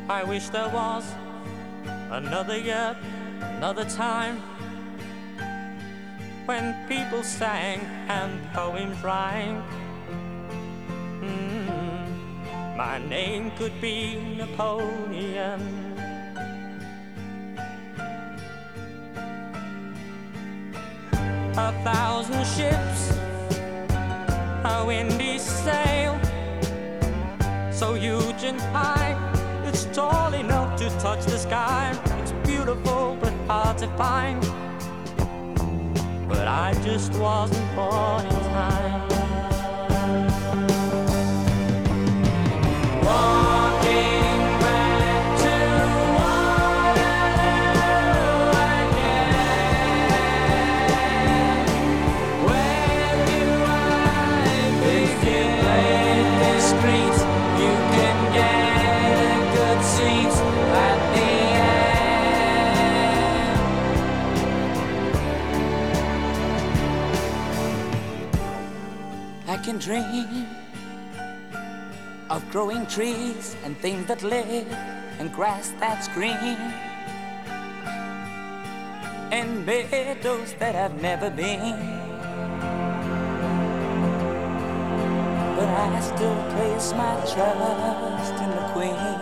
I wish there was another year, another time when people sang and poems rhymed. My name could be Napoleon. A thousand ships, a windy sail, so huge and high, it's tall enough to touch the sky. It's beautiful but hard to find, but I just wasn't born in time. Walking back to Waterloo again. Where do I begin? In the streets, you can get a good seat at the end. I can dream of growing trees and things that live and grass that's green and meadows that I've never been, but I still place my trust in the Queen.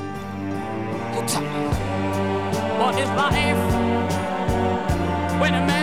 You tell me, what is life when a man